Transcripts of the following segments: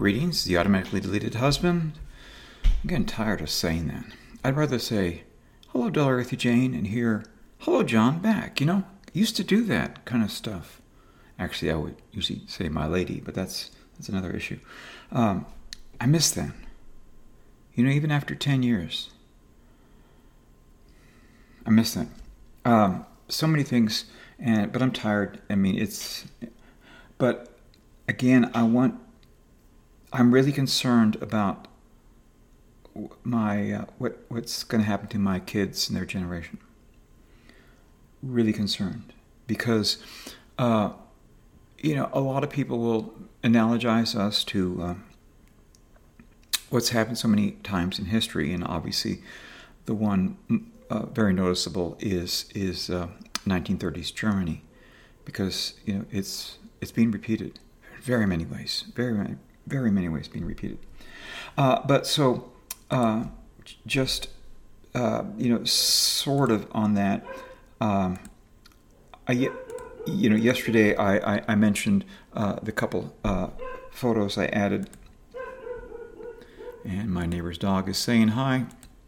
Greetings, the automatically deleted husband. I'm getting tired of saying that. I'd rather say, hello, Dorothy Jane, and hear, hello, John, back. You know, I used to do that kind of stuff. Actually, I would usually say my lady, but that's another issue. I miss that. You know, even after 10 years. I miss that. So many things, but I'm tired. I mean, but again, I'm really concerned about my what's going to happen to my kids and their generation. Really concerned because a lot of people will analogize us to what's happened so many times in history, and obviously the one very noticeable is 1930s Germany, because it's being repeated in very many ways, very many ways being repeated. Just sort of on that. Yesterday I mentioned the couple photos I added, and my neighbor's dog is saying hi.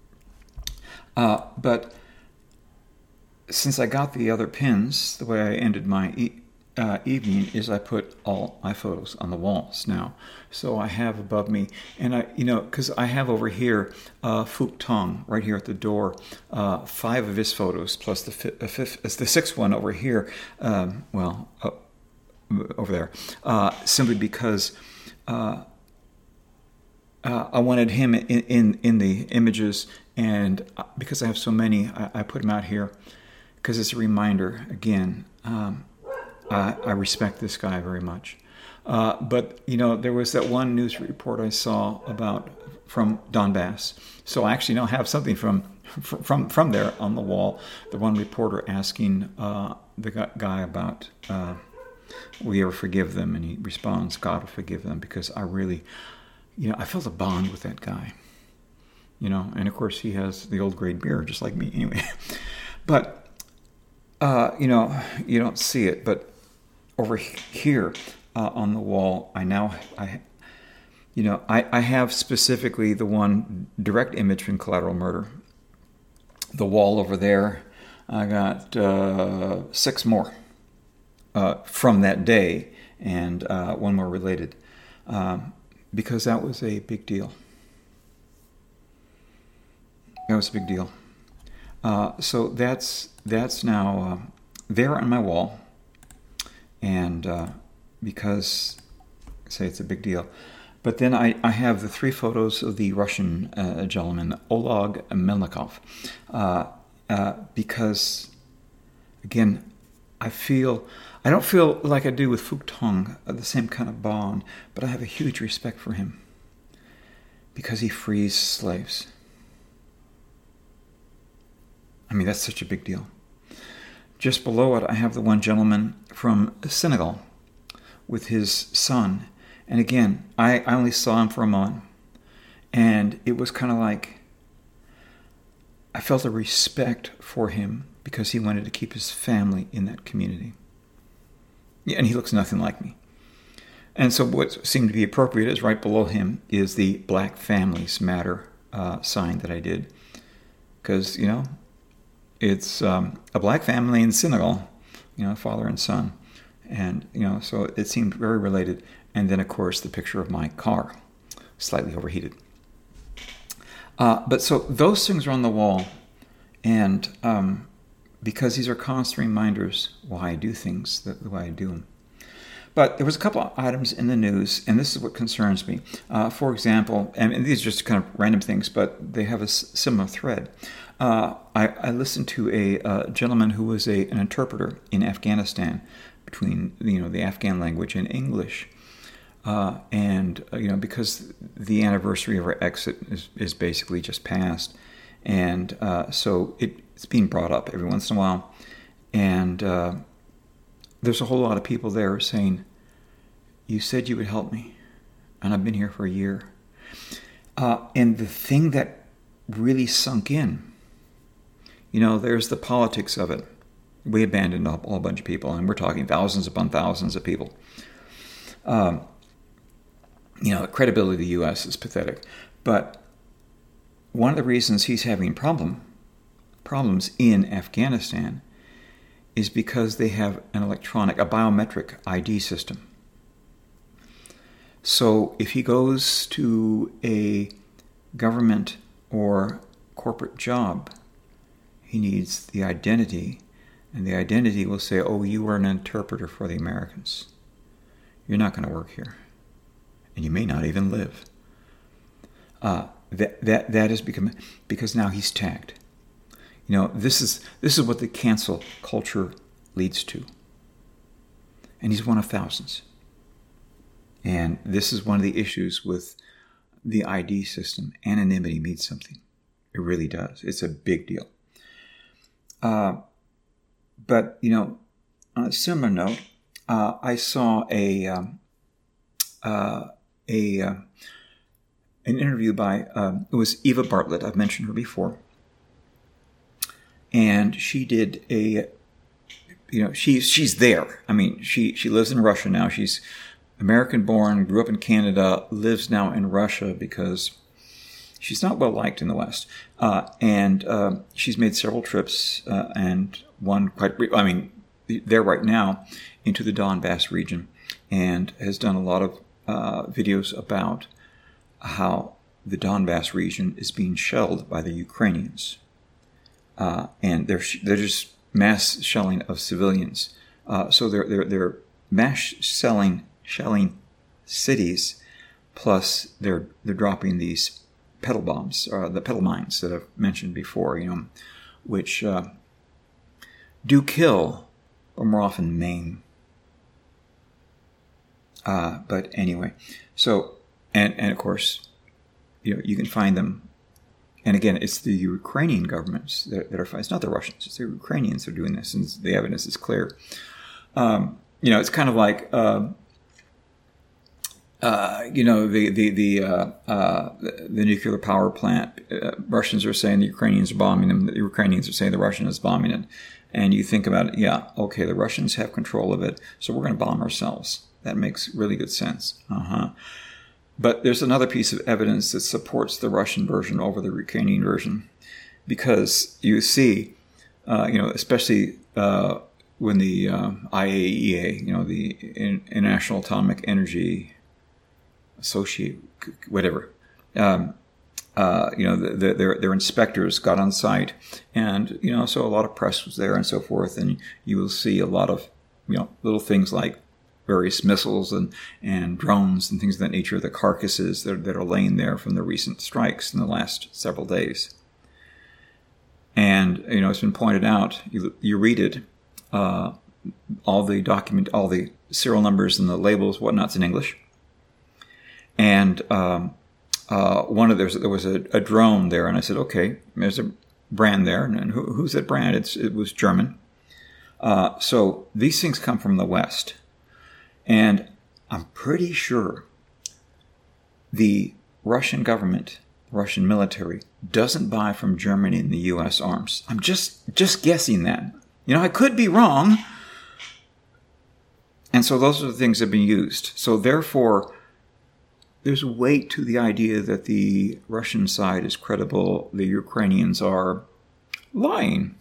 But since I got the other pins, the way I ended my evening is I put all my photos on the walls now. So I have above me, and because I have over here Phuc Tong right here at the door, 5 of his photos plus the sixth one over here. Over there, simply because I wanted him in the images, and because I have so many, I put him out here because it's a reminder again. I respect this guy very much. But there was that one news report I saw from Donbass. So I actually now have something from there on the wall. The one reporter asking the guy about, will you ever forgive them? And he responds, God will forgive them, because I really, I felt a bond with that guy. And of course he has the old grade beard, just like me anyway. But, you don't see it, but over here on the wall, I have specifically the one direct image from Collateral Murder. The wall over there, I got 6 more from that day, and one more related, because that was a big deal. That was a big deal. So that's now there on my wall. And because, say, it's a big deal. But then I have the 3 photos of the Russian gentleman, Oleg Melnikov, because, again, I don't feel like I do with Phuc Tong, the same kind of bond, but I have a huge respect for him because he frees slaves. I mean, that's such a big deal. Just below it, I have the one gentleman from Senegal with his son. And again, I only saw him for a moment. And it was kind of like, I felt a respect for him because he wanted to keep his family in that community. Yeah, and he looks nothing like me. And so what seemed to be appropriate is right below him is the Black Families Matter sign that I did. Because, it's a black family in Senegal, father and son. And, so it seemed very related. And then, of course, the picture of my car, slightly overheated. But so those things are on the wall. And because these are constant reminders why I do things the way I do them. But there was a couple of items in the news, and this is what concerns me. For example, and these are just kind of random things, but they have a similar thread. I listened to a gentleman who was an interpreter in Afghanistan between the Afghan language and English, and because the anniversary of our exit is basically just passed, and so it's being brought up every once in a while, and there's a whole lot of people there saying, "You said you would help me, and I've been here for a year," and the thing that really sunk in. There's the politics of it. We abandoned a whole bunch of people, and we're talking thousands upon thousands of people. The credibility of the U.S. is pathetic. But one of the reasons he's having problems in Afghanistan is because they have a biometric ID system. So if he goes to a government or corporate job, he needs the identity, and the identity will say, oh, you are an interpreter for the Americans. You're not going to work here, and you may not even live. That has become, because now he's tagged. This is what the cancel culture leads to, and he's one of thousands. And this is one of the issues with the ID system. Anonymity means something. It really does. It's a big deal. But on a similar note, I saw an interview by it was Eva Bartlett. I've mentioned her before, and she did she's there. I mean, she lives in Russia now. She's American-born, grew up in Canada, lives now in Russia because she's not well liked in the West, and she's made several trips and one there right now into the Donbass region, and has done a lot of videos about how the Donbass region is being shelled by the Ukrainians, and they're just mass shelling of civilians. So they're mass shelling cities, plus they're dropping these pedal bombs, the pedal mines that I've mentioned before, which do kill or more often maim. But anyway, so and of course, you can find them. And again, it's the Ukrainian governments that are fighting. It's not the Russians. It's the Ukrainians that are doing this, and the evidence is clear. It's kind of like the nuclear power plant. Russians are saying the Ukrainians are bombing them. The Ukrainians are saying the Russians are bombing it. And you think about it, the Russians have control of it, so we're going to bomb ourselves. That makes really good sense. But there's another piece of evidence that supports the Russian version over the Ukrainian version, because you see, especially when the IAEA, the International Atomic Energy Associate, whatever, their inspectors got on site, and so a lot of press was there and so forth, and you will see a lot of little things like various missiles and drones and things of that nature, the carcasses that are laying there from the recent strikes in the last several days. And it's been pointed out, you read it, all the serial numbers and the labels, whatnot's in English. And there was a drone there, and I said, okay, there's a brand there, and who's that brand? It was German. So these things come from the West, and I'm pretty sure the Russian government, Russian military, doesn't buy from Germany and the U.S. arms. I'm just guessing that. I could be wrong. And so those are the things that have been used. So therefore, there's weight to the idea that the Russian side is credible, the Ukrainians are lying.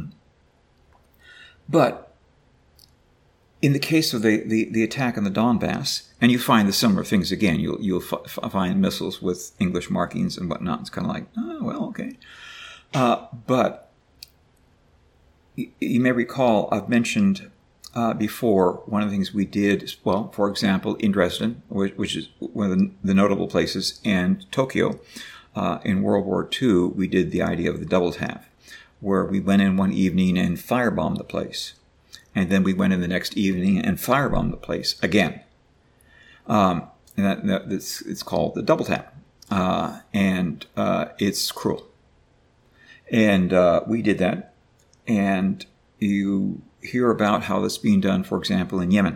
But in the case of the attack on the Donbass, and you find the similar things again, you'll find missiles with English markings and whatnot. It's kind of like, oh, well, okay. But you may recall I've mentioned before, one of the things we did, for example, in Dresden, which is one of the notable places, and Tokyo, in World War II, we did the idea of the double tap, where we went in one evening and firebombed the place. And then we went in the next evening and firebombed the place again. And it's called the double tap. And it's cruel. And we did that. And you hear about how that's being done, for example, in Yemen.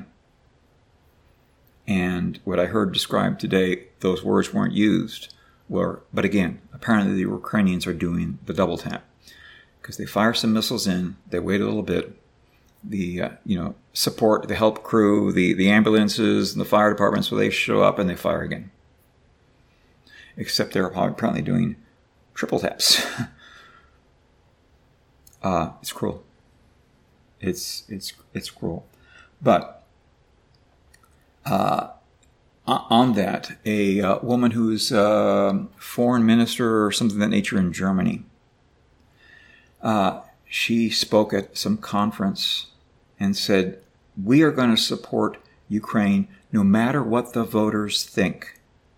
And what I heard described today, those words weren't used. But again, apparently the Ukrainians are doing the double tap. Because they fire some missiles in, they wait a little bit, the support, the help crew, the ambulances and the fire departments, where they show up and they fire again. except they're apparently doing triple taps. It's cruel. It's cruel. But on that, a woman who's a foreign minister or something of that nature in Germany, she spoke at some conference and said, "We are going to support Ukraine no matter what the voters think."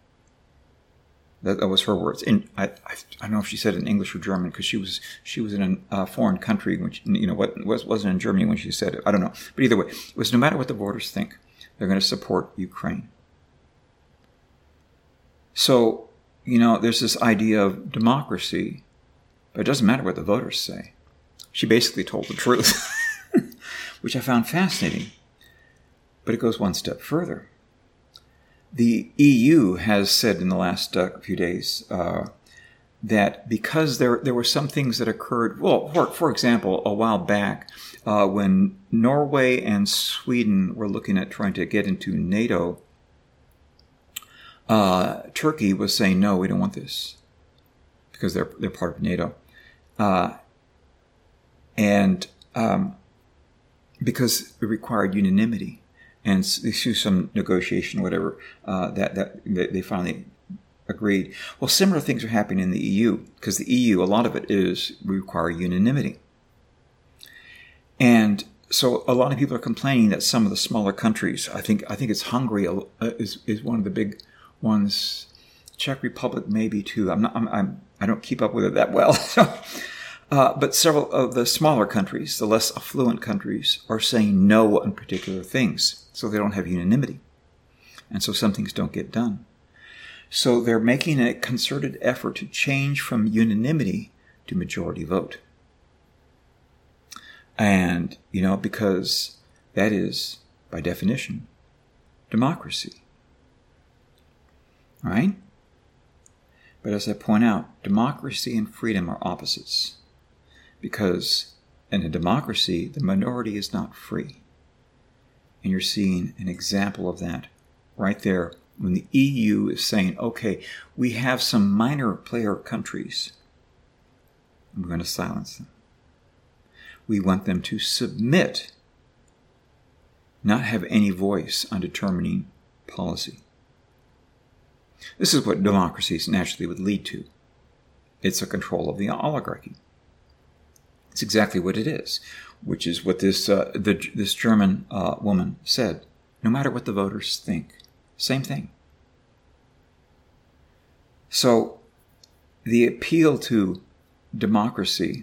That was her words. And I don't know if she said it in English or German, because she was in a foreign country, which wasn't in Germany when she said it. I don't know, but either way, it was no matter what the voters think, they're going to support Ukraine. So there's this idea of democracy, but it doesn't matter what the voters say. She basically told the truth, which I found fascinating. But it goes one step further. The EU has said in the last few days that because there were some things that occurred, well, for example, a while back when Norway and Sweden were looking at trying to get into NATO, Turkey was saying, no, we don't want this, because they're part of NATO. And because it required unanimity. And through some negotiation, whatever, that they finally agreed. Well, similar things are happening in the EU, because the EU, a lot of it is require unanimity. And so a lot of people are complaining that some of the smaller countries, I think it's Hungary is one of the big ones. Czech Republic maybe too. I don't keep up with it that well. But several of the smaller countries, the less affluent countries, are saying no on particular things. So they don't have unanimity. And so some things don't get done. So they're making a concerted effort to change from unanimity to majority vote. And, because that is, by definition, democracy. All right? But as I point out, democracy and freedom are opposites. Because in a democracy, the minority is not free. And you're seeing an example of that right there when the EU is saying, okay, we have some minor player countries, and we're going to silence them. We want them to submit, not have any voice on determining policy. This is what democracies naturally would lead to. It's a control of the oligarchy. It's exactly what it is, which is what this German woman said. No matter what the voters think, same thing. So the appeal to democracy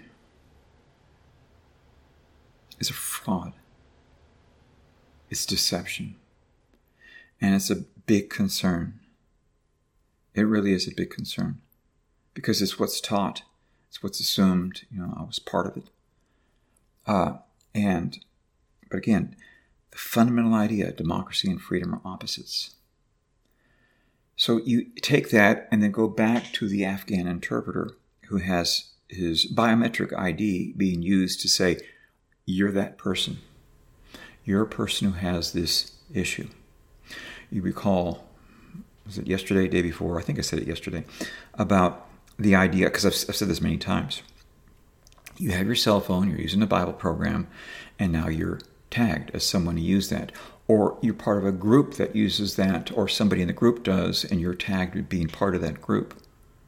is a fraud. It's deception. And it's a big concern. It really is a big concern, because it's what's taught. It's what's assumed. I was part of it. But again, the fundamental idea, democracy and freedom are opposites. So you take that and then go back to the Afghan interpreter who has his biometric ID being used to say, you're that person. You're a person who has this issue. You recall, was it yesterday, day before? I think I said it yesterday, about the idea, because I've said this many times. You have your cell phone, you're using a Bible program, and now you're tagged as someone who used that. Or you're part of a group that uses that, or somebody in the group does, and you're tagged with being part of that group.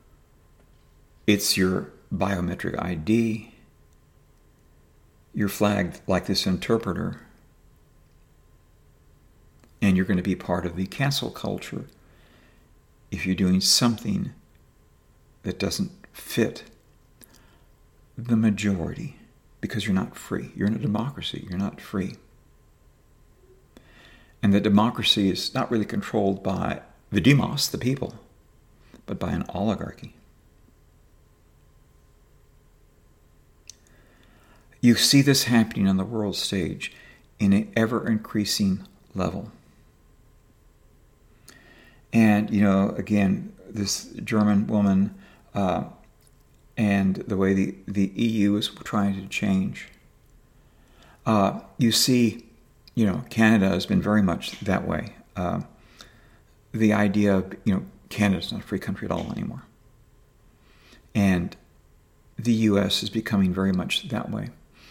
It's your biometric ID. You're flagged like this interpreter. And you're going to be part of the cancel culture if you're doing something that doesn't fit the majority, because you're not free. You're in a democracy. You're not free. And the democracy is not really controlled by the demos, the people, but by an oligarchy. You see this happening on the world stage in an ever-increasing level. And, again, this German woman and the way the EU is trying to change. You see, Canada has been very much that way. The idea of, Canada's not a free country at all anymore. And the U.S. is becoming very much that way.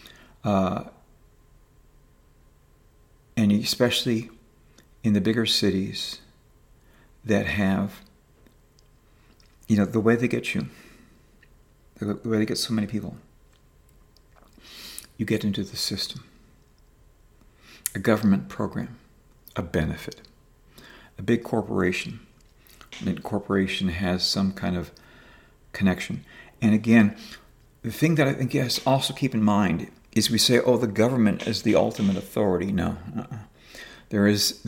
And especially in the bigger cities that have, the way they get you, the way they get so many people, you get into the system. A government program, a benefit, a big corporation. The corporation has some kind of connection. And again, the thing that I think you have to also keep in mind is we say, the government is the ultimate authority. No. There is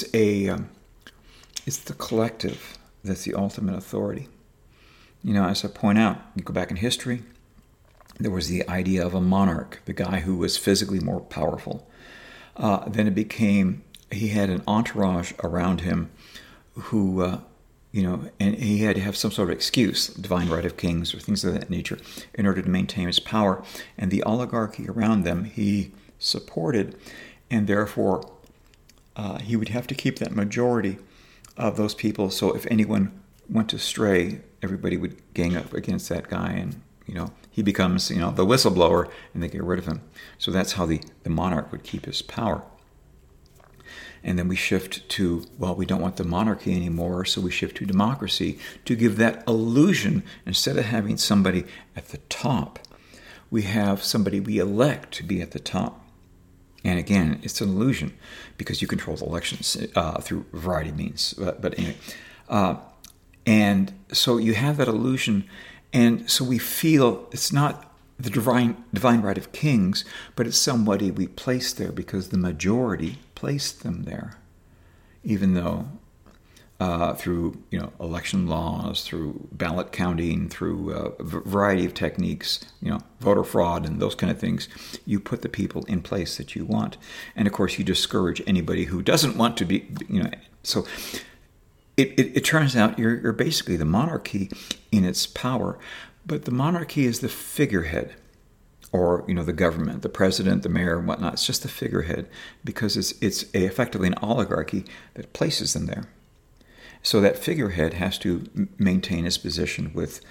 it's the collective that's the ultimate authority. As I point out, you go back in history, there was the idea of a monarch, the guy who was physically more powerful. Then it became, he had an entourage around him who, and he had to have some sort of excuse, divine right of kings or things of that nature, in order to maintain his power. And the oligarchy around them he supported, and therefore he would have to keep that majority of those people. So if anyone went astray, everybody would gang up against that guy, and he becomes the whistleblower, and they get rid of him. So that's how the monarch would keep his power. And then we shift to, we don't want the monarchy anymore, so we shift to democracy to give that illusion. Instead of having somebody at the top, we have somebody we elect to be at the top. And again, it's an illusion because you control the elections through a variety of means. But anyway, and so you have that illusion, and so we feel it's not the divine right of kings, but it's somebody we place there because the majority placed them there, even though through election laws, through ballot counting, through a variety of techniques, voter fraud and those kind of things, you put the people in place that you want, and of course you discourage anybody who doesn't want to be. So it turns out you're basically the monarchy in its power. But the monarchy is the figurehead, or the government, the president, the mayor, and whatnot. It's just the figurehead because it's effectively an oligarchy that places them there. So that figurehead has to maintain his position with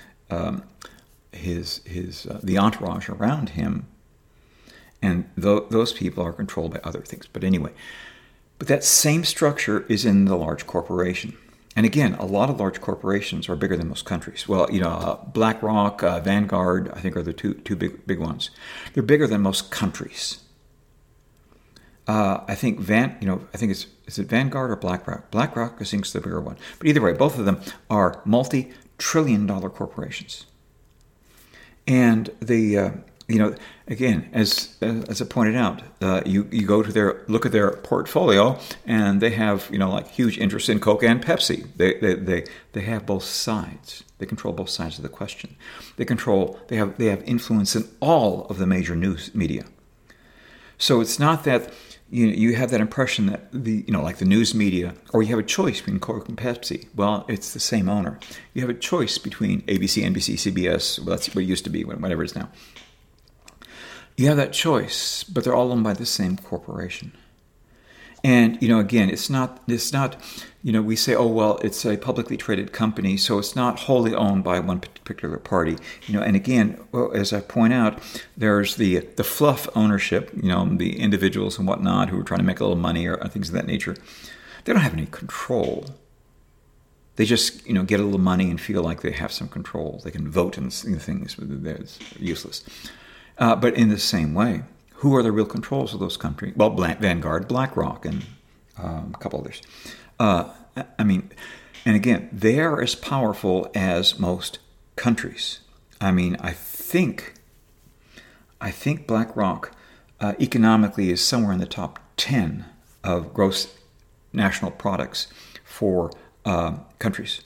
the entourage around him, and those people are controlled by other things. But anyway, that same structure is in the large corporation. And again, a lot of large corporations are bigger than most countries. Well, BlackRock, Vanguard, I think are the two big ones. They're bigger than most countries. I think is it Vanguard or BlackRock? BlackRock, I think, is the bigger one. But either way, both of them are multi-trillion-dollar corporations. And again, as I pointed out, you go to look at their portfolio, and they have huge interest in Coke and Pepsi. They have both sides. They control both sides of the question. They have influence in all of the major news media. So it's not that you have that impression that like the news media, or you have a choice between Coke and Pepsi. Well, it's the same owner. You have a choice between ABC, NBC, CBS. Well, that's what it used to be, whatever it is now. You have that choice, but they're all owned by the same corporation. And, again, it's not, we say, it's a publicly traded company, so it's not wholly owned by one particular party. And again, as I point out, there's the fluff ownership, the individuals and whatnot who are trying to make a little money or things of that nature. They don't have any control. They just, get a little money and feel like they have some control. They can vote and things, but it's useless. But in the same way, who are the real controls of those companies? Well, Vanguard, BlackRock, and a couple others. And again, they are as powerful as most countries. I think BlackRock economically is somewhere in the top 10 of gross national products for countries.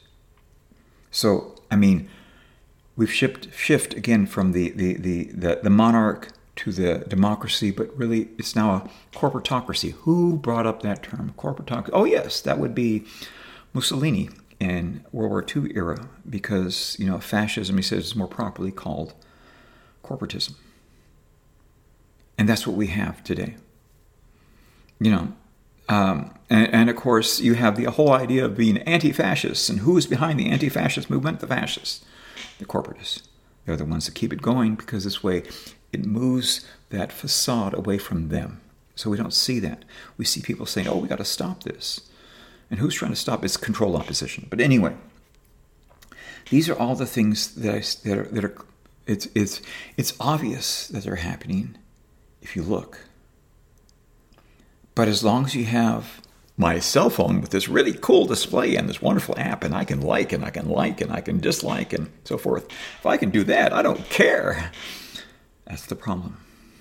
So, we've shift again from the monarch to the democracy, but really it's now a corporatocracy. Who brought up that term, corporatocracy? Oh yes, that would be Mussolini in World War II era, because fascism, he says, is more properly called corporatism, and that's what we have today. And of course, you have the whole idea of being anti-fascists. And who is behind the anti-fascist movement? The fascists, the corporatists. They're the ones that keep it going because this way it moves that facade away from them. So we don't see that. We see people saying, oh, we got to stop this. And who's trying to stop it? It's control opposition. But anyway, these are all the things that are it's obvious that they're happening if you look. But as long as you have my cell phone with this really cool display and this wonderful app, and I can like and I can like and I can dislike and so forth, if I can do that, I don't care. That's the problem.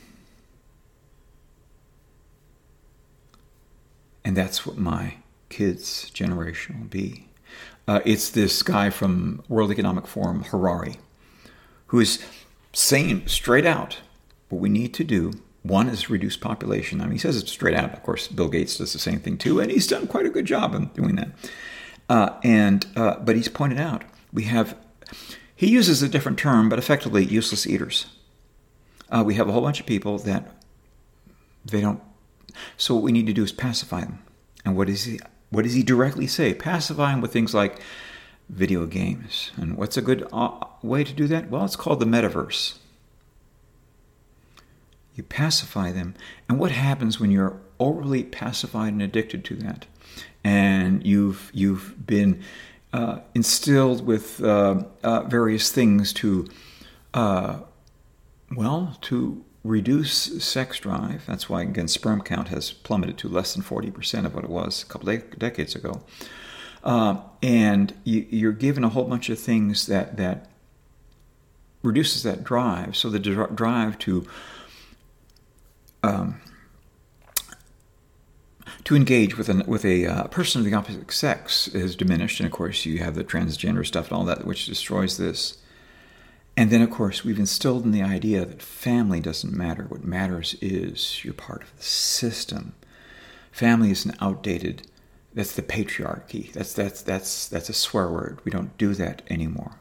And that's what my kids' generation will be. It's this guy from World Economic Forum, Harari, who is saying straight out what we need to do. One is reduce population. I mean, he says it straight out. Of course, Bill Gates does the same thing too, and he's done quite a good job in doing that. But he's pointed out he uses a different term, but effectively useless eaters. We have a whole bunch of people that they don't. So what we need to do is pacify them. And what does he directly say? Pacify them with things like video games. And what's a good way to do that? Well, it's called the metaverse. You pacify them. And what happens when you're overly pacified and addicted to that? And you've been instilled with various things to reduce sex drive. That's why, again, sperm count has plummeted to less than 40% of what it was a couple of decades ago. And you're given a whole bunch of things that reduces that drive. So the drive to engage with a person of the opposite sex is diminished. And of course, you have the transgender stuff and all that, which destroys this. And then, of course, we've instilled in the idea that family doesn't matter. What matters is you're part of the system. Family is an outdated. That's the patriarchy. That's a swear word. We don't do that anymore.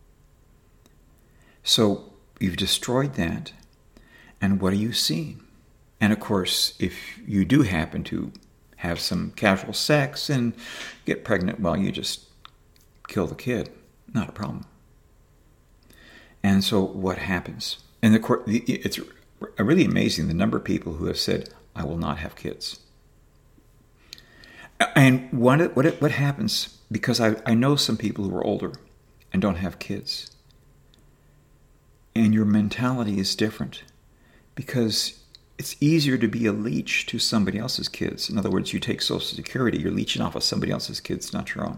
So you've destroyed that. And what are you seeing? And of course, if you do happen to have some casual sex and get pregnant, well, you just kill the kid. Not a problem. And so what happens? And it's really amazing the number of people who have said, I will not have kids. And what happens, because I know some people who are older and don't have kids. And your mentality is different because it's easier to be a leech to somebody else's kids. In other words, you take Social Security, you're leeching off of somebody else's kids, not your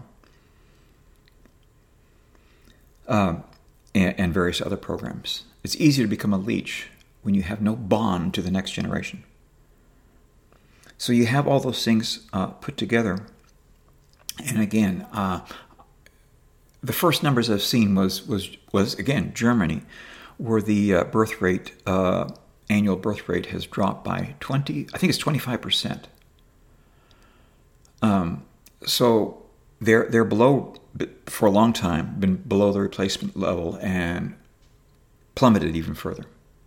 own. And various other programs. It's easier to become a leech when you have no bond to the next generation. So you have all those things put together. And again, the first numbers I've seen was again, Germany, where the birth rate, annual birth rate has dropped by 25%. So they're below, for a long time, been below the replacement level and plummeted even further.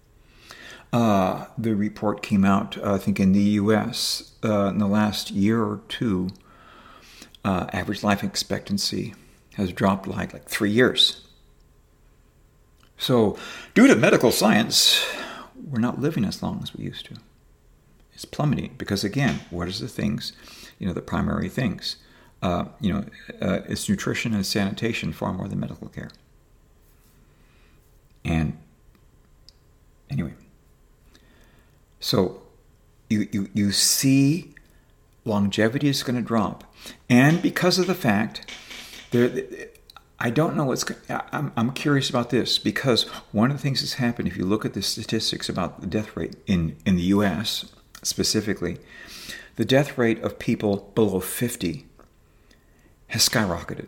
The report came out, I think, in the U.S. In the last year or two. Average life expectancy has dropped like 3 years. So, due to medical science, we're not living as long as we used to. It's plummeting because, again, what is the things, the primary things? It's nutrition and sanitation far more than medical care. And anyway, so you see longevity is going to drop. And because of the fact, I don't know I'm curious about this because one of the things that's happened, if you look at the statistics about the death rate in the U.S. specifically, the death rate of people below 50 has skyrocketed.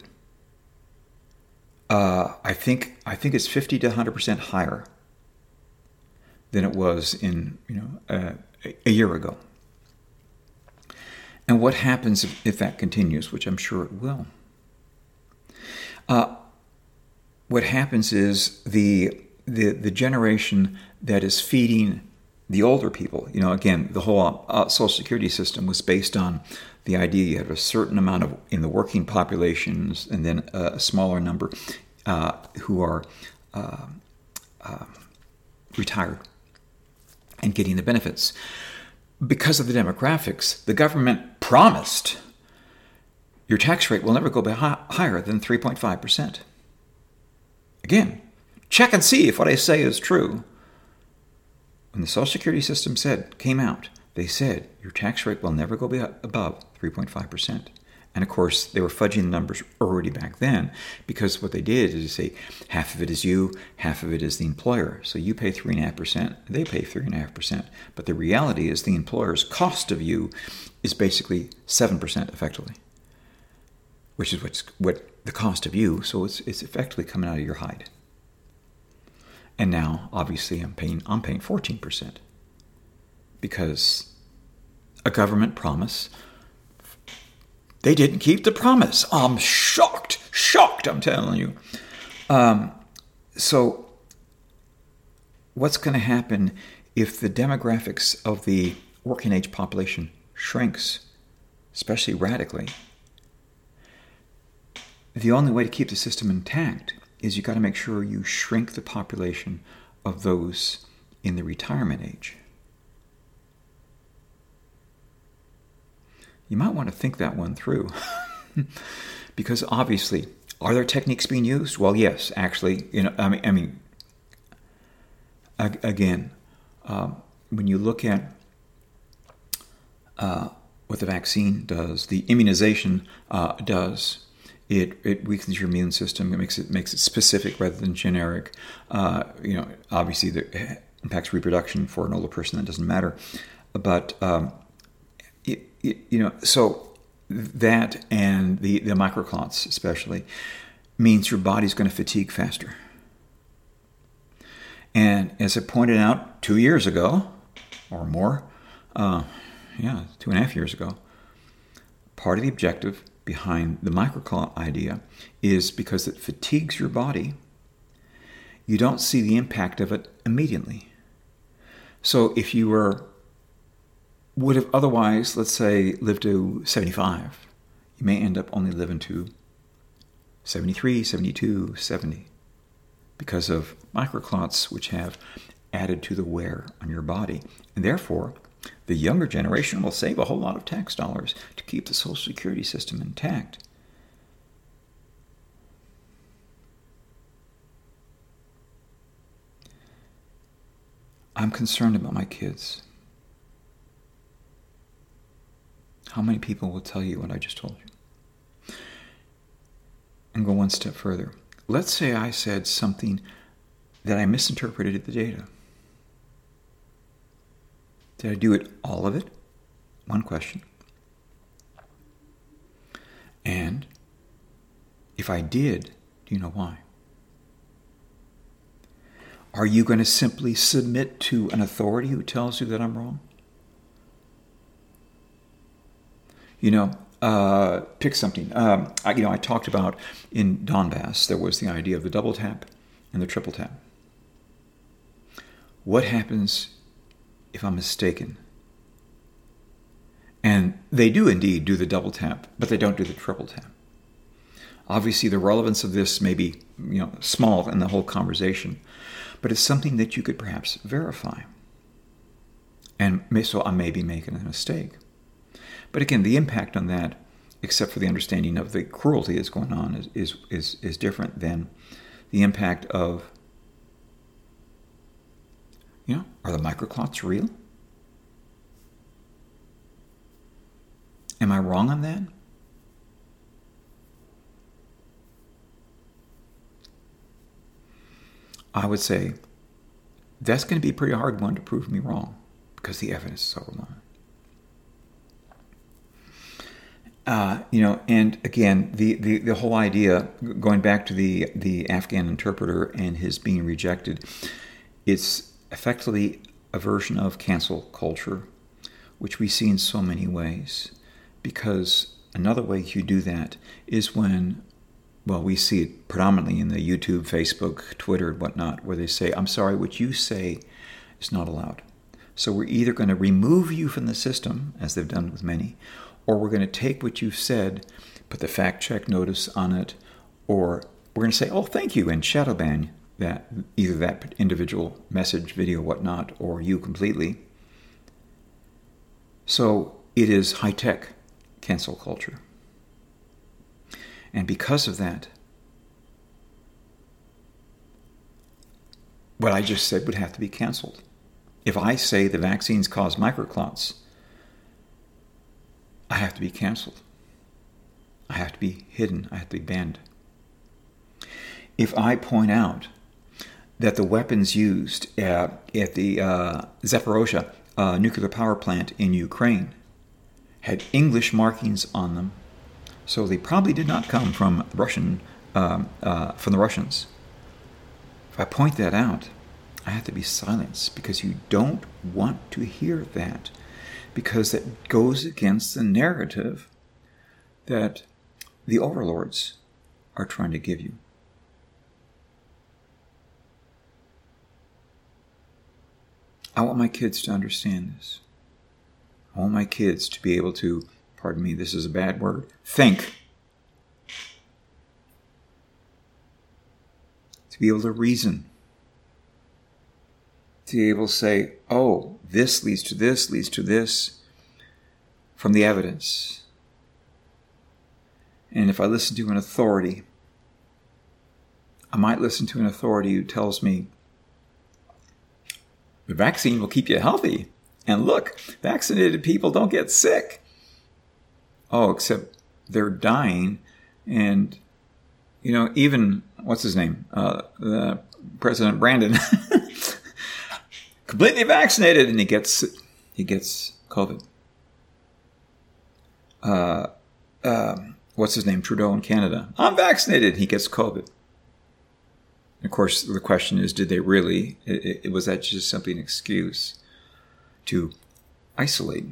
I think it's 50 to 100% higher than it was in a year ago. And what happens if that continues, which I'm sure it will? What happens is the generation that is feeding the older people. Again, the whole Social Security system was based on the idea you have a certain amount of in the working populations, and then a smaller number who are retired and getting the benefits. Because of the demographics, the government promised your tax rate will never go higher than 3.5%. Again, check and see if what I say is true. When the Social Security system came out, they said your tax rate will never go above 3.5%. And of course, they were fudging the numbers already back then, because what they did is say half of it is you, half of it is the employer. So you pay 3.5%, they pay 3.5%. But the reality is the employer's cost of you is basically 7% effectively, which is what the cost of you. So it's effectively coming out of your hide. And now, obviously, I'm paying 14% because a government promise. They didn't keep the promise. I'm shocked, I'm telling you. So what's going to happen if the demographics of the working age population shrinks, especially radically? The only way to keep the system intact is you got to make sure you shrink the population of those in the retirement age. You might want to think that one through. Because obviously, are there techniques being used? Well, yes, actually. Again, when you look at what the vaccine does, the immunization does, it weakens your immune system. It makes it specific rather than generic. Obviously, it impacts reproduction. For an older person, that doesn't matter. But so that and the microclots especially means your body's going to fatigue faster. And as I pointed out 2 years ago, or more, 2.5 years ago, part of the objective behind the microclot idea is because it fatigues your body, you don't see the impact of it immediately. So if you would have otherwise, let's say, lived to 75, you may end up only living to 73, 72, 70 because of microclots which have added to the wear on your body. And therefore, the younger generation will save a whole lot of tax dollars to keep the Social Security system intact. I'm concerned about my kids. How many people will tell you what I just told you? And go one step further. Let's say I said something that I misinterpreted the data. Did I do all of it? One question. And if I did, do you know why? Are you going to simply submit to an authority who tells you that I'm wrong? Pick something. I talked about in Donbass, there was the idea of the double tap and the triple tap. What happens if I'm mistaken? And they do indeed do the double tap, but they don't do the triple tap. Obviously, the relevance of this may be, small in the whole conversation, but it's something that you could perhaps verify. And so I may be making a mistake. But again, the impact on that, except for the understanding of the cruelty that's going on, is different than the impact of, are the microclots real? Am I wrong on that? I would say that's going to be a pretty hard one to prove me wrong because the evidence is overwhelming. And again, the whole idea, going back to the Afghan interpreter and his being rejected, it's effectively a version of cancel culture, which we see in so many ways. Because another way you do that is when, we see it predominantly in the YouTube, Facebook, Twitter, whatnot, where they say, I'm sorry, what you say is not allowed. So we're either going to remove you from the system, as they've done with many, or we're going to take what you've said, put the fact check notice on it, or we're going to say, oh, thank you, and shadow ban that, either that individual message, video, whatnot, or you completely. So it is high-tech cancel culture. And because of that, what I just said would have to be canceled. If I say the vaccines cause microclots, I have to be canceled. I have to be hidden. I have to be banned. If I point out that the weapons used at the Zaporozhye nuclear power plant in Ukraine had English markings on them, so they probably did not come from the Russians. If I point that out, I have to be silenced, because you don't want to hear that, because it goes against the narrative that the overlords are trying to give you. I want my kids to understand this. I want my kids to be able to, pardon me, this is a bad word, think. To be able to reason. To be able to say, oh, this leads to this, from the evidence. And if I listen to an authority, I might listen to an authority who tells me, the vaccine will keep you healthy. And look, vaccinated people don't get sick. Oh, except they're dying. And, even, what's his name? President Brandon. Completely vaccinated, and he gets COVID. What's his name? Trudeau in Canada. I'm vaccinated. He gets COVID. Of course, the question is, did they really? Was that just simply an excuse to isolate?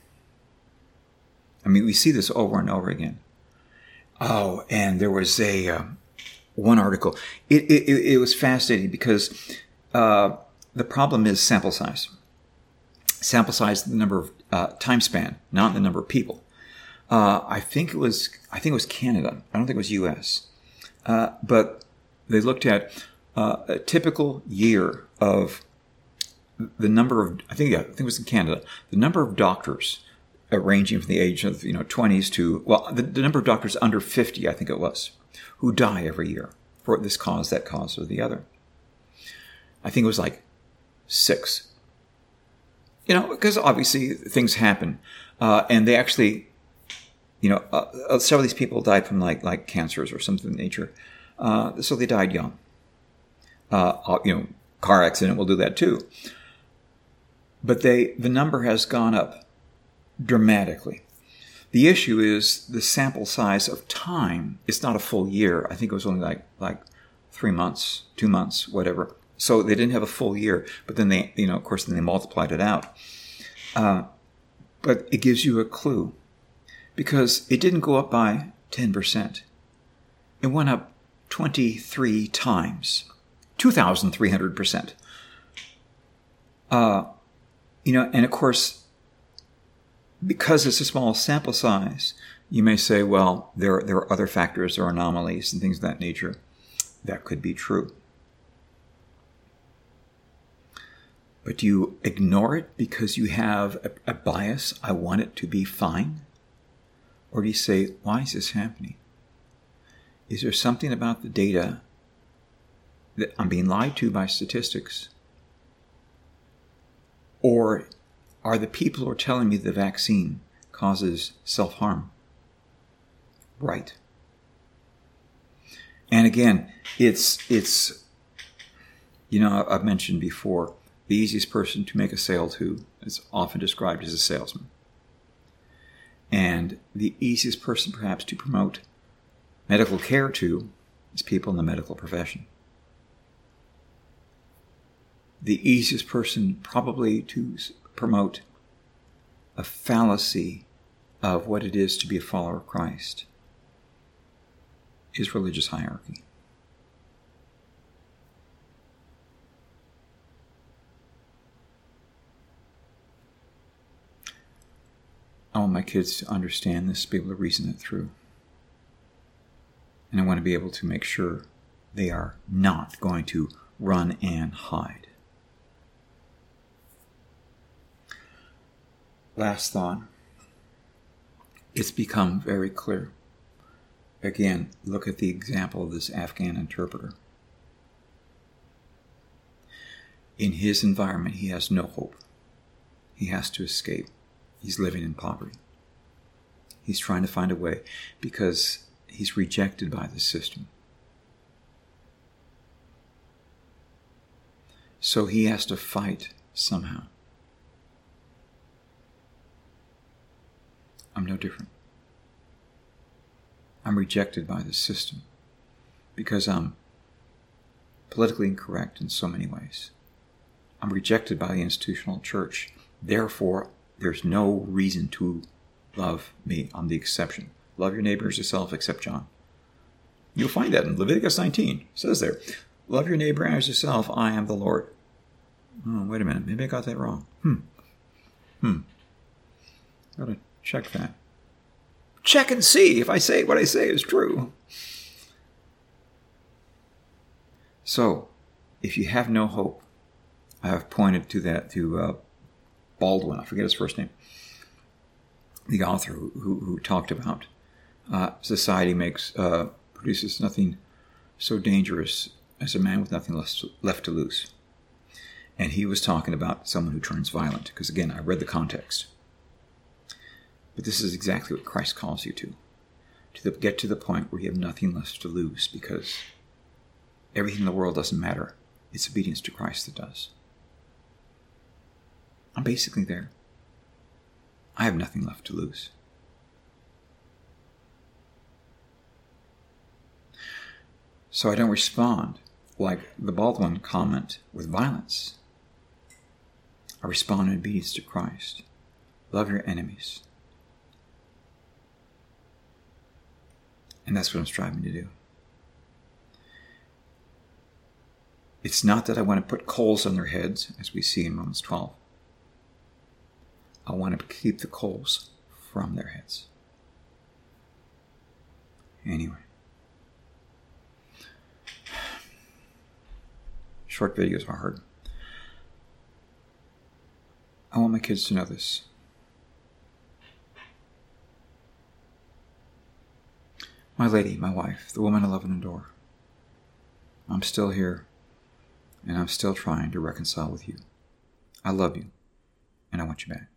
I mean, we see this over and over again. Oh, and there was one article. It was fascinating because the problem is sample size. Sample size, the number of time span, not the number of people. I think it was Canada. I don't think it was U.S. But they looked at a typical year of the number of, I think it was in Canada, the number of doctors ranging from the age of 20s to, the number of doctors under 50, I think it was, who die every year for this cause, that cause, or the other. I think it was like 6. Because obviously things happen, and they actually, several of these people died from like cancers or something of that nature. So they died young. Car accident will do that too. But the number has gone up dramatically. The issue is the sample size of time. It's not a full year. I think it was only like 3 months, 2 months, whatever. So they didn't have a full year. But then they, of course, then they multiplied it out. But it gives you a clue, because it didn't go up by 10%. It went up 23 times, 2,300%. And of course, because it's a small sample size, you may say, well, there are other factors or anomalies and things of that nature. That could be true. But do you ignore it because you have a bias? I want it to be fine? Or do you say, why is this happening? Is there something about the data that I'm being lied to by statistics? Or are the people who are telling me the vaccine causes self-harm right? And again, it's I've mentioned before, the easiest person to make a sale to is often described as a salesman. And the easiest person perhaps to promote medical care to is people in the medical profession. The easiest person probably to promote a fallacy of what it is to be a follower of Christ is religious hierarchy. I want my kids to understand this, be able to reason it through. And I want to be able to make sure they are not going to run and hide. Last thought. It's become very clear. Again, look at the example of this Afghan interpreter. In his environment, he has no hope. He has to escape. He's living in poverty. He's trying to find a way because he's rejected by the system. So he has to fight somehow. I'm no different. I'm rejected by the system because I'm politically incorrect in so many ways. I'm rejected by the institutional church. Therefore, there's no reason to love me. I'm the exception. Love your neighbor as yourself, except John. You'll find that in Leviticus 19. It says there, love your neighbor as yourself, I am the Lord. Oh, wait a minute. Maybe I got that wrong. Got to check that. Check and see if what I say is true. So, if you have no hope, I have pointed to that, to Baldwin, I forget his first name, the author who talked about society produces nothing so dangerous as a man with nothing left to lose. And he was talking about someone who turns violent, because again, I read the context. But this is exactly what Christ calls you to get to the point where you have nothing left to lose, because everything in the world doesn't matter. It's obedience to Christ that does. I'm basically there. I have nothing left to lose. So I don't respond like the Baldwin comment with violence. I respond in obedience to Christ. Love your enemies. And that's what I'm striving to do. It's not that I want to put coals on their heads, as we see in Romans 12. I want to keep the coals from their heads. Anyway. Short videos are hard. I want my kids to know this. My lady, my wife, the woman I love and adore. I'm still here, and I'm still trying to reconcile with you. I love you, and I want you back.